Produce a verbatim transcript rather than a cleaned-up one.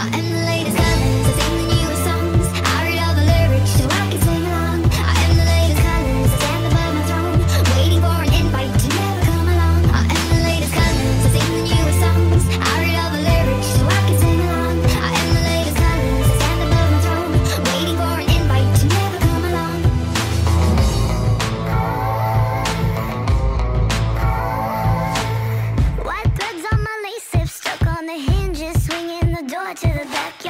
I am the latest colors, I sing the newest songs. I read all the lyrics so I can sing along. I am the latest colors, I stand above my throne, waiting for an invite to never come along. I am the latest colors, I sing the newest songs. I read all the lyrics so I can sing along. I am the latest colors, I stand above my throne, waiting for an invite to never come along. White threads on my lace, if stuck on the hinges, swinging the door to the back